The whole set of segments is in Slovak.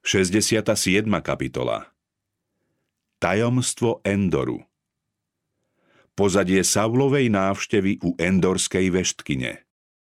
67. kapitola. Tajomstvo Endoru. Pozadie Saulovej návštevy u endorskej veštkyne.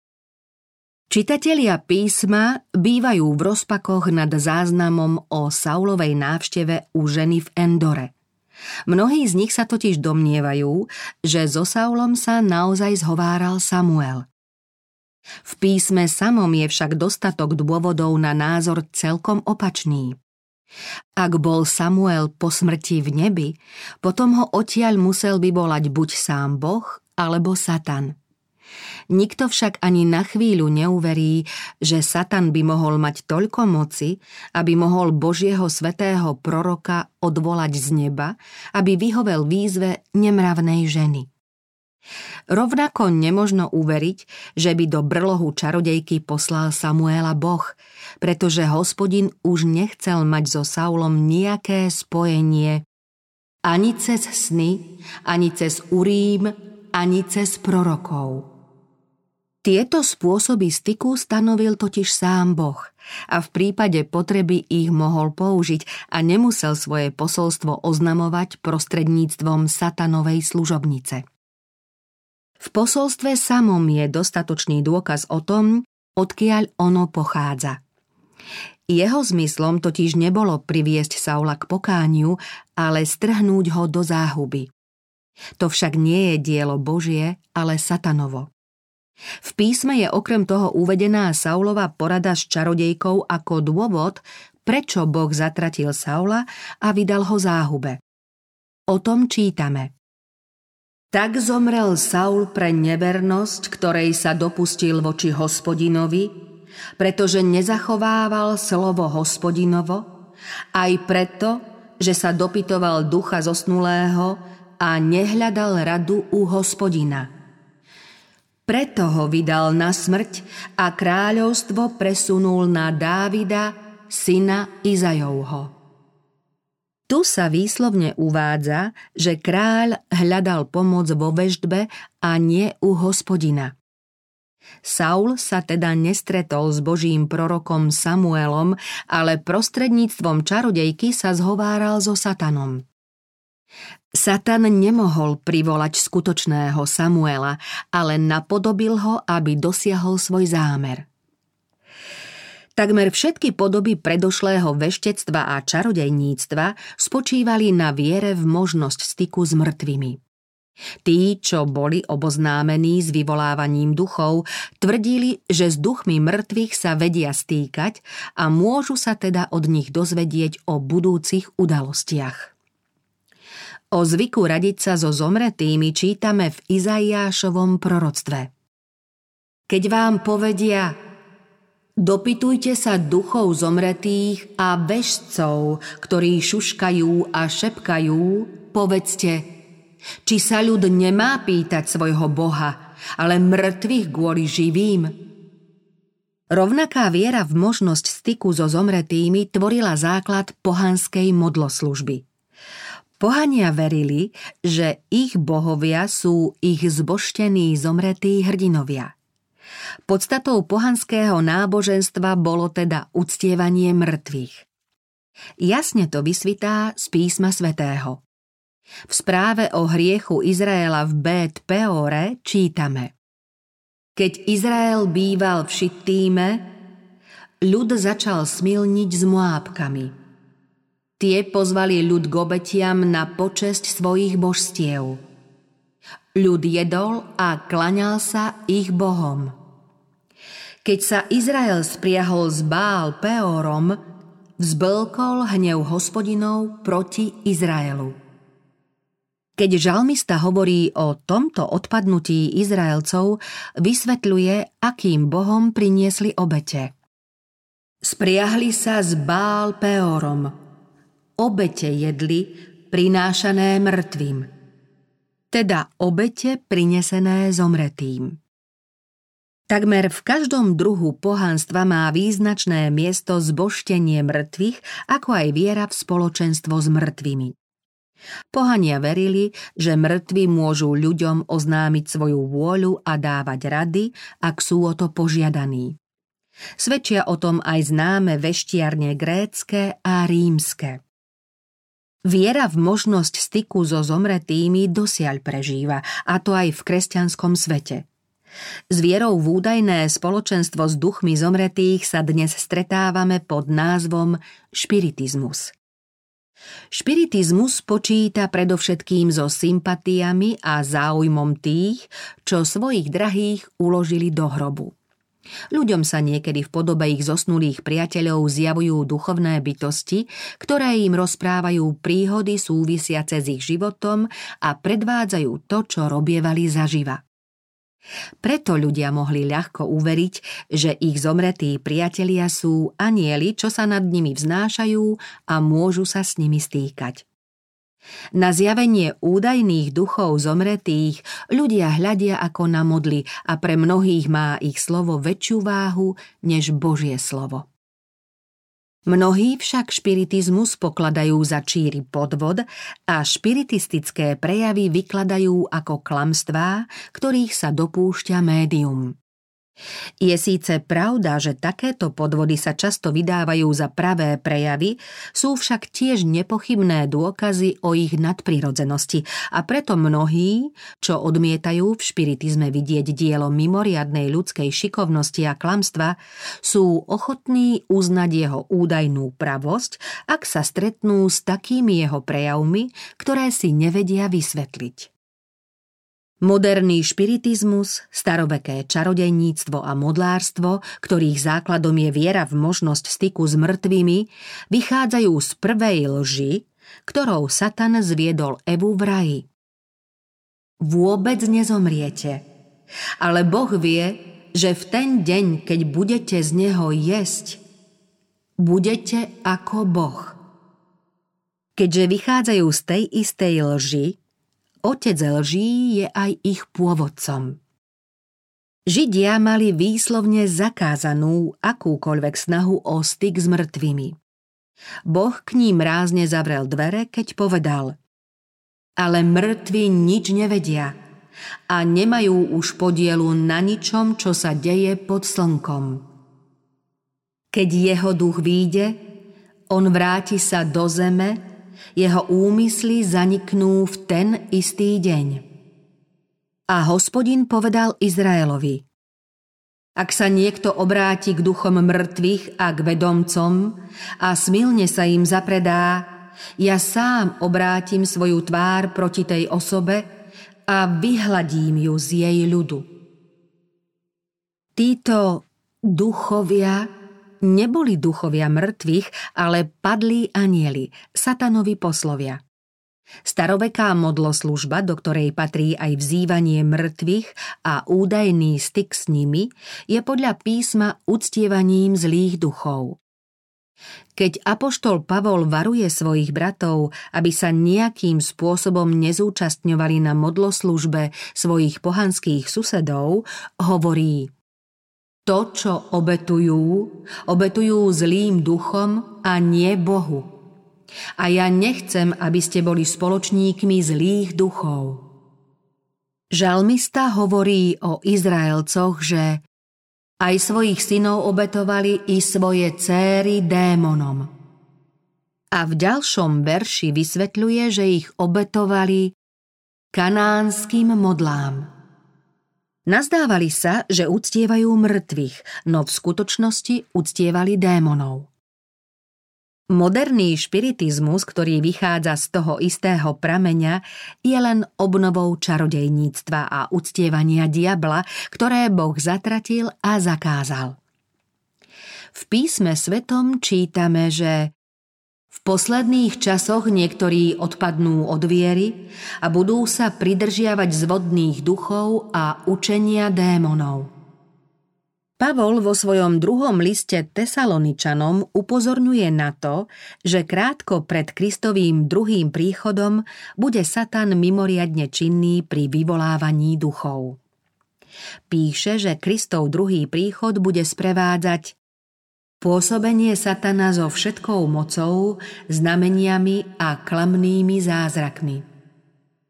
Čitatelia písma bývajú v rozpakoch nad záznamom o Saulovej návšteve u ženy v Endore. Mnohí z nich sa totiž domnievajú, že so Saulom sa naozaj zhováral Samuel. V písme samom je však dostatok dôvodov na názor celkom opačný. Ak bol Samuel po smrti v nebi, potom ho odtiaľ musel vyvolať buď sám Boh, alebo Satan. Nikto však ani na chvíľu neuverí, že Satan by mohol mať toľko moci, aby mohol Božieho svätého proroka odvolať z neba, aby vyhovel výzve nemravnej ženy. Rovnako nemožno uveriť, že by do brlohu čarodejky poslal Samuela Boh, pretože Hospodin už nechcel mať so Saulom nejaké spojenie ani cez sny, ani cez Urím, ani cez prorokov. Tieto spôsoby styku stanovil totiž sám Boh a v prípade potreby ich mohol použiť a nemusel svoje posolstvo oznamovať prostredníctvom satanovej služobnice. V posolstve samom je dostatočný dôkaz o tom, odkiaľ ono pochádza. Jeho zmyslom totiž nebolo priviesť Saula k pokániu, ale strhnúť ho do záhuby. To však nie je dielo Božie, ale satanovo. V písme je okrem toho uvedená Saulova porada s čarodejkou ako dôvod, prečo Boh zatratil Saula a vydal ho záhube. O tom čítame. Tak zomrel Saul pre nevernosť, ktorej sa dopustil voči Hospodinovi, pretože nezachovával slovo Hospodinovo, aj preto, že sa dopytoval ducha zosnulého a nehľadal radu u Hospodina. Preto ho vydal na smrť a kráľovstvo presunul na Dávida, syna Izajovho. Tu sa výslovne uvádza, že kráľ hľadal pomoc vo veštbe a nie u Hospodina. Saul sa teda nestretol s Božím prorokom Samuelom, ale prostredníctvom čarodejky sa zhováral so Satanom. Satan nemohol privolať skutočného Samuela, ale napodobil ho, aby dosiahol svoj zámer. Takmer všetky podoby predošlého veštectva a čarodejníctva spočívali na viere v možnosť styku s mŕtvými. Tí, čo boli oboznámení s vyvolávaním duchov, tvrdili, že s duchmi mŕtvych sa vedia stýkať a môžu sa teda od nich dozvedieť o budúcich udalostiach. O zvyku radiť sa so zomretými čítame v Izaiášovom proroctve. Keď vám povedia: dopytujte sa duchov zomretých a bežcov, ktorí šuškajú a šepkajú, povedzte: či sa ľud nemá pýtať svojho Boha, ale mŕtvych kvôli živým? Rovnaká viera v možnosť styku so zomretými tvorila základ pohanskej modloslužby. Pohania verili, že ich bohovia sú ich zbožtení zomretí hrdinovia. Podstatou pohanského náboženstva bolo teda uctievanie mŕtvych. Jasne to vysvitá z písma svätého. V správe o hriechu Izraela v Bét Peore čítame: Keď Izrael býval v Šittíme, ľud začal smilniť s Moábkami. Tie pozvali ľud k obetiam na počesť svojich božstiev. Ľud jedol a klaňal sa ich bohom. Keď sa Izrael spriahol s Bál Peorom, vzblkol hnev Hospodinov proti Izraelu. Keď žalmista hovorí o tomto odpadnutí Izraelcov, vysvetľuje, akým bohom priniesli obete. Spriahli sa s Bál Peorom. Obete jedli, prinášané mŕtvým. Teda obete prinesené zomretým. Takmer v každom druhu pohanstva má význačné miesto zbožtenie mŕtvych, ako aj viera v spoločenstvo s mŕtvými. Pohania verili, že mŕtvi môžu ľuďom oznámiť svoju vôľu a dávať rady, ak sú o to požiadaní. Svedčia o tom aj známe veštiarne grécke a rímske. Viera v možnosť styku so zomretými dosiaľ prežíva, a to aj v kresťanskom svete. S vierou v údajné spoločenstvo s duchmi zomretých sa dnes stretávame pod názvom špiritizmus. Špiritizmus počíta predovšetkým so sympatiami a záujmom tých, čo svojich drahých uložili do hrobu. Ľuďom sa niekedy v podobe ich zosnulých priateľov zjavujú duchovné bytosti, ktoré im rozprávajú príhody súvisiace s ich životom a predvádzajú to, čo robievali zaživa. Preto ľudia mohli ľahko uveriť, že ich zomretí priatelia sú anjeli, čo sa nad nimi vznášajú a môžu sa s nimi stýkať. Na zjavenie údajných duchov zomretých ľudia hľadia ako na modly a pre mnohých má ich slovo väčšiu váhu než Božie slovo. Mnohí však špiritizmus pokladajú za číry podvod a špiritistické prejavy vykladajú ako klamstvá, ktorých sa dopúšťa médium. Je síce pravda, že takéto podvody sa často vydávajú za pravé prejavy, sú však tiež nepochybné dôkazy o ich nadprirodzenosti a preto mnohí, čo odmietajú v špiritizme vidieť dielo mimoriadnej ľudskej šikovnosti a klamstva, sú ochotní uznať jeho údajnú pravosť, ak sa stretnú s takými jeho prejavmi, ktoré si nevedia vysvetliť. Moderný špiritizmus, staroveké čarodejníctvo a modlárstvo, ktorých základom je viera v možnosť styku s mŕtvými, vychádzajú z prvej lži, ktorou Satan zviedol Evu v raji. Vôbec nezomriete, ale Boh vie, že v ten deň, keď budete z neho jesť, budete ako Boh. Keďže vychádzajú z tej istej lži, otec lží je aj ich pôvodcom. Židia mali výslovne zakázanú akúkoľvek snahu o styk s mŕtvými. Boh k ním rázne zavrel dvere, keď povedal: ale mŕtvi nič nevedia a nemajú už podielu na ničom, čo sa deje pod slnkom. Keď jeho duch vyjde, on vráti sa do zeme, jeho úmysly zaniknú v ten istý deň. A Hospodin povedal Izraelovi: ak sa niekto obráti k duchom mŕtvych a k vedomcom a smilne sa im zapredá, ja sám obrátim svoju tvár proti tej osobe a vyhladím ju z jej ľudu. Títo duchovia neboli duchovia mŕtvych, ale padlí anjeli, satanovi poslovia. Staroveká modloslužba, do ktorej patrí aj vzývanie mŕtvych a údajný styk s nimi, je podľa písma uctievaním zlých duchov. Keď apoštol Pavol varuje svojich bratov, aby sa nejakým spôsobom nezúčastňovali na modloslužbe svojich pohanských susedov, hovorí: to, čo obetujú zlým duchom a nie Bohu. A ja nechcem, aby ste boli spoločníkmi zlých duchov. Žalmista hovorí o Izraelcoch, že aj svojich synov obetovali i svoje céry démonom. A v ďalšom verši vysvetľuje, že ich obetovali kanánskym modlám. Nazdávali sa, že uctievajú mŕtvych, no v skutočnosti uctievali démonov. Moderný špiritizmus, ktorý vychádza z toho istého prameňa, je len obnovou čarodejníctva a uctievania diabla, ktoré Boh zatratil a zakázal. V písme svetom čítame, že v posledných časoch niektorí odpadnú od viery a budú sa pridržiavať zvodných duchov a učenia démonov. Pavol vo svojom 2. liste Tesaloničanom upozorňuje na to, že krátko pred Kristovým 2. príchodom bude Satan mimoriadne činný pri vyvolávaní duchov. Píše, že Kristov 2. príchod bude sprevádzať pôsobenie Satana so všetkou mocou, znameniami a klamnými zázrakmi.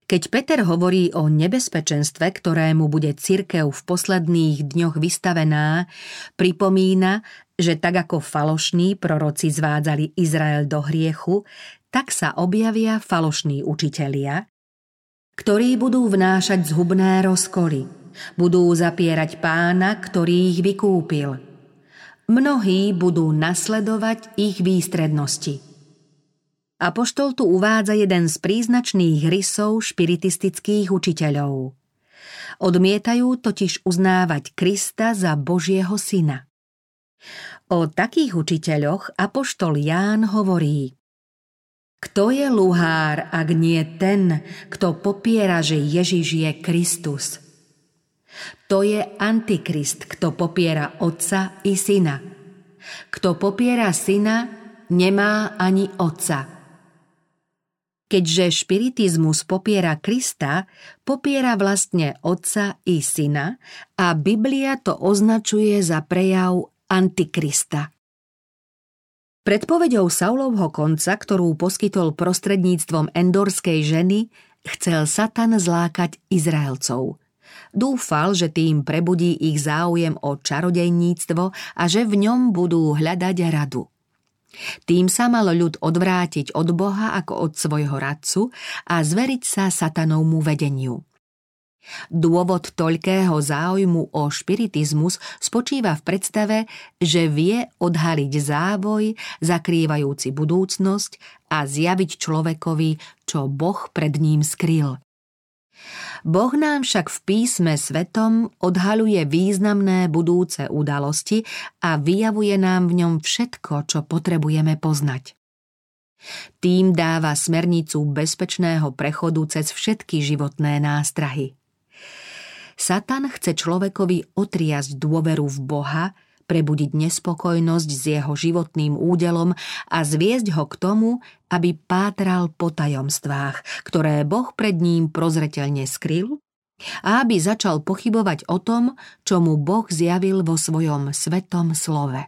Keď Peter hovorí o nebezpečenstve, ktorému bude cirkev v posledných dňoch vystavená, pripomína, že tak ako falošní proroci zvádzali Izrael do hriechu, tak sa objavia falošní učitelia, ktorí budú vnášať zhubné rozkoly, budú zapierať Pána, ktorý ich vykúpil. Mnohí budú nasledovať ich výstrednosti. Apoštol tu uvádza jeden z príznačných rysov špiritistických učiteľov. Odmietajú totiž uznávať Krista za Božieho syna. O takých učiteľoch apoštol Ján hovorí: Kto je luhár, ak nie ten, kto popiera, že Ježiš je Kristus? To je Antikrist, kto popiera Otca i Syna. Kto popiera Syna, nemá ani Otca. Keďže špiritizmus popiera Krista, popiera vlastne Otca i Syna a Biblia to označuje za prejav Antikrista. Predpoveďou Saulovho konca, ktorú poskytol prostredníctvom endorskej ženy, chcel Satan zlákať Izraelcov. Dúfal, že tým prebudí ich záujem o čarodejníctvo a že v ňom budú hľadať radu. Tým sa mal ľud odvrátiť od Boha ako od svojho radcu a zveriť sa satanovmu vedeniu. Dôvod toľkého záujmu o špiritizmus spočíva v predstave, že vie odhaliť závoj, zakrývajúci budúcnosť a zjaviť človekovi, čo Boh pred ním skryl. Boh nám však v písme svetom odhaľuje významné budúce udalosti a vyjavuje nám v ňom všetko, čo potrebujeme poznať. Tým dáva smernicu bezpečného prechodu cez všetky životné nástrahy. Satan chce človekovi otriasť dôveru v Boha, prebudiť nespokojnosť s jeho životným údelom a zviesť ho k tomu, aby pátral po tajomstvách, ktoré Boh pred ním prozreteľne skryl, a aby začal pochybovať o tom, čo mu Boh zjavil vo svojom svetom slove.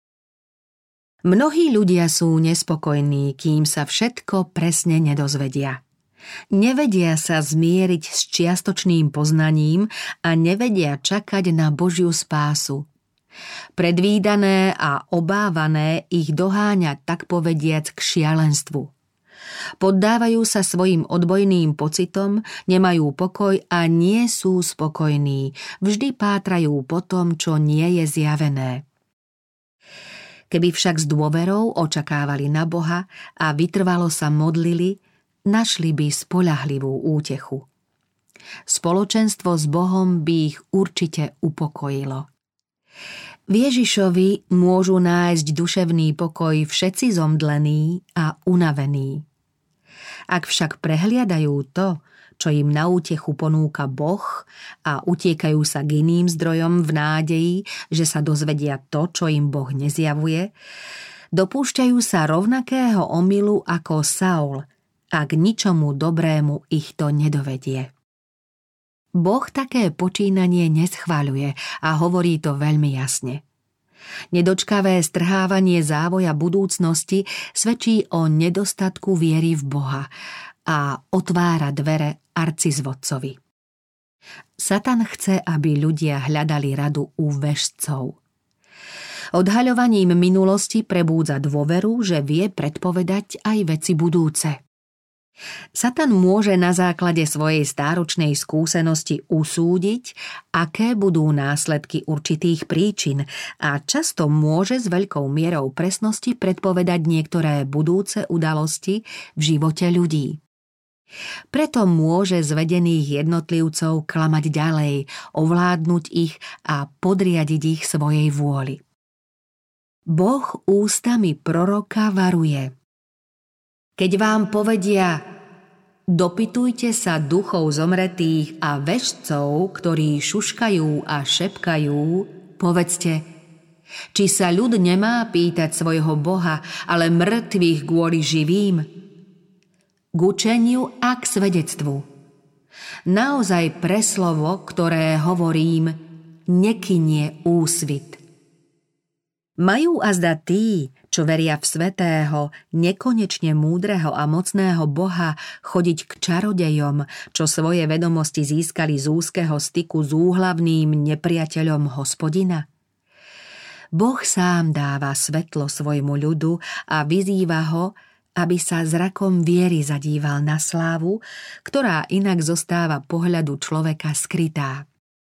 Mnohí ľudia sú nespokojní, kým sa všetko presne nedozvedia. Nevedia sa zmieriť s čiastočným poznaním a nevedia čakať na Božiu spásu. Predvídané a obávané ich doháňa tak povediac k šialenstvu. Poddávajú sa svojim odbojným pocitom, nemajú pokoj a nie sú spokojní. Vždy pátrajú po tom, čo nie je zjavené. Keby však s dôverou očakávali na Boha a vytrvalo sa modlili, našli by spoľahlivú útechu. Spoločenstvo s Bohom by ich určite upokojilo. V Ježišovi môžu nájsť duševný pokoj všetci zomdlení a unavení. Ak však prehliadajú to, čo im na útechu ponúka Boh a utiekajú sa k iným zdrojom v nádeji, že sa dozvedia to, čo im Boh nezjavuje, dopúšťajú sa rovnakého omylu ako Saul a k ničomu dobrému ich to nedovedie. Boh také počínanie neschváľuje a hovorí to veľmi jasne. Nedočkavé strhávanie závoja budúcnosti svedčí o nedostatku viery v Boha a otvára dvere arcizvodcovi. Satan chce, aby ľudia hľadali radu u vešcov. Odhaľovaním minulosti prebúdza dôveru, že vie predpovedať aj veci budúce. Satan môže na základe svojej stáročnej skúsenosti usúdiť, aké budú následky určitých príčin a často môže s veľkou mierou presnosti predpovedať niektoré budúce udalosti v živote ľudí. Preto môže zvedených jednotlivcov klamať ďalej, ovládnuť ich a podriadiť ich svojej vôli. Boh ústami proroka varuje: Keď vám povedia, dopytujte sa duchov zomretých a vešcov, ktorí šuškajú a šepkajú, povedzte, či sa ľud nemá pýtať svojho Boha, ale mŕtvych kvôli živým? K učeniu a k svedectvu. Naozaj pre slovo, ktoré hovorím, nekynie úsvit. Majú azda tí, čo veria v svätého, nekonečne múdreho a mocného Boha, chodiť k čarodejom, čo svoje vedomosti získali z úzkeho styku s úhlavným nepriateľom Hospodina? Boh sám dáva svetlo svojmu ľudu a vyzýva ho, aby sa zrakom viery zadíval na slávu, ktorá inak zostáva pohľadu človeka skrytá.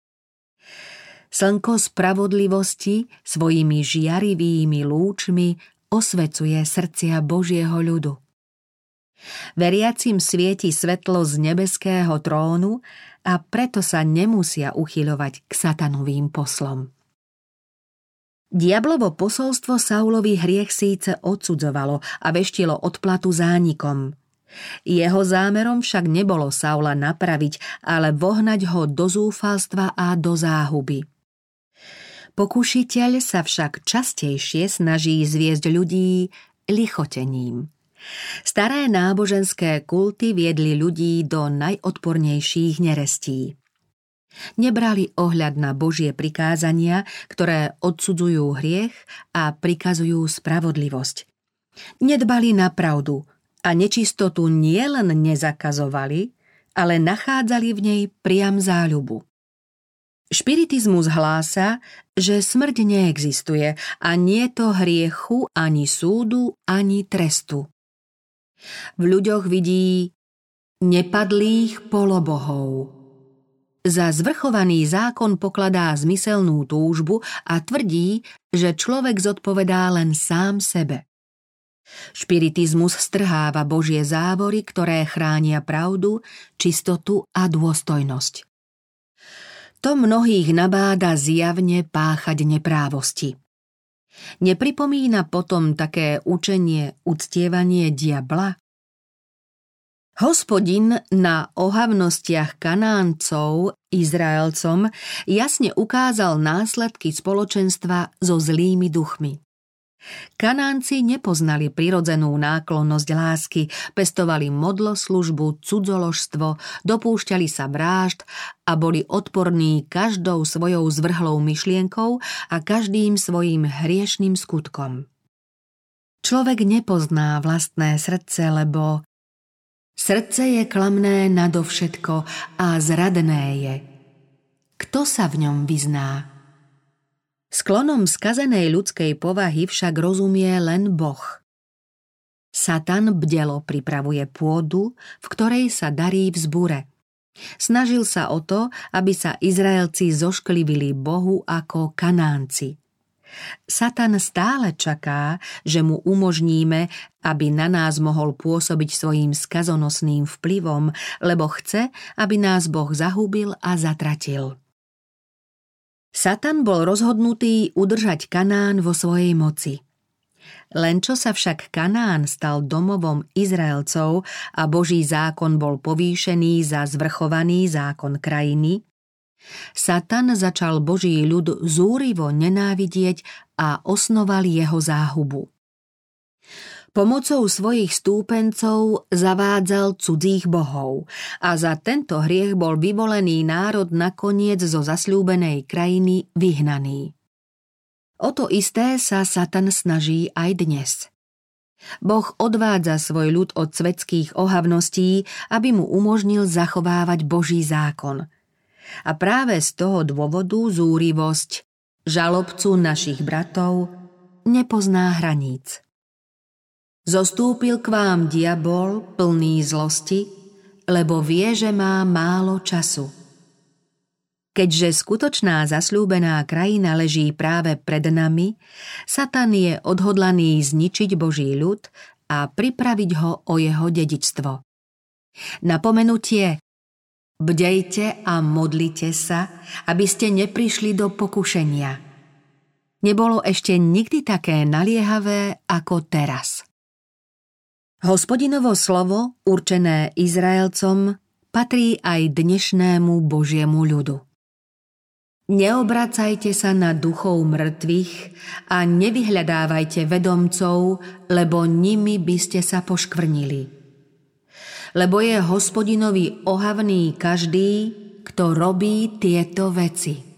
Slnko spravodlivosti svojimi žiarivými lúčmi osvecuje srdcia Božieho ľudu. Veriacim svieti svetlo z nebeského trónu a preto sa nemusia uchyľovať k satanovým poslom. Diablovo posolstvo Saulovi hriech síce odsudzovalo a veštilo odplatu zánikom. Jeho zámerom však nebolo Saula napraviť, ale vohnať ho do zúfalstva a do záhuby. Pokušiteľ sa však častejšie snaží zviesť ľudí lichotením. Staré náboženské kulty viedli ľudí do najodpornejších nerestí. Nebrali ohľad na Božie prikázania, ktoré odsudzujú hriech a prikazujú spravodlivosť. Nedbali na pravdu a nečistotu nielen nezakazovali, ale nachádzali v nej priam záľubu. Špiritizmus hlása, že smrť neexistuje a nie to hriechu, ani súdu, ani trestu. V ľuďoch vidí nepadlých polobohov. Za zvrchovaný zákon pokladá zmyselnú túžbu a tvrdí, že človek zodpovedá len sám sebe. Špiritizmus strháva Božie závory, ktoré chránia pravdu, čistotu a dôstojnosť. To mnohých nabáda zjavne páchať neprávosti. Nepripomína potom také učenie uctievanie diabla? Hospodin na ohavnostiach Kanáncov, Izraelcom, jasne ukázal následky spoločenstva so zlými duchmi. Kanánci nepoznali prirodzenú náklonnosť lásky, pestovali modloslužbu, cudzoložstvo, dopúšťali sa vrážd a boli odporní každou svojou zvrhlou myšlienkou a každým svojím hriešným skutkom. Človek nepozná vlastné srdce, lebo srdce je klamné nadovšetko a zradné je. Kto sa v ňom vyzná? Sklonom skazenej ľudskej povahy však rozumie len Boh. Satan bdelo pripravuje pôdu, v ktorej sa darí vzbure. Snažil sa o to, aby sa Izraelci zošklivili Bohu ako Kanánci. Satan stále čaká, že mu umožníme, aby na nás mohol pôsobiť svojím skazonosným vplyvom, lebo chce, aby nás Boh zahubil a zatratil. Satan bol rozhodnutý udržať Kanán vo svojej moci. Len čo sa však Kanán stal domovom Izraelcov a Boží zákon bol povýšený za zvrchovaný zákon krajiny, Satan začal Boží ľud zúrivo nenávidieť a osnoval jeho záhubu. Pomocou svojich stúpencov zavádzal cudzích bohov a za tento hriech bol vyvolený národ nakoniec zo zasľúbenej krajiny vyhnaný. O to isté sa Satan snaží aj dnes. Boh odvádza svoj ľud od svetských ohavností, aby mu umožnil zachovávať Boží zákon. A práve z toho dôvodu zúrivosť žalobcu našich bratov nepozná hraníc. Zostúpil k vám diabol plný zlosti, lebo vie, že má málo času. Keďže skutočná zasľúbená krajina leží práve pred nami, Satan je odhodlaný zničiť Boží ľud a pripraviť ho o jeho dedičstvo. Napomenutie: bdejte a modlite sa, aby ste neprišli do pokušenia. Nebolo ešte nikdy také naliehavé ako teraz. Hospodinovo slovo, určené Izraelcom, patrí aj dnešnému Božiemu ľudu. Neobracajte sa na duchov mŕtvych a nevyhľadávajte vedomcov, lebo nimi by ste sa poškvrnili. Lebo je Hospodinovi ohavný každý, kto robí tieto veci.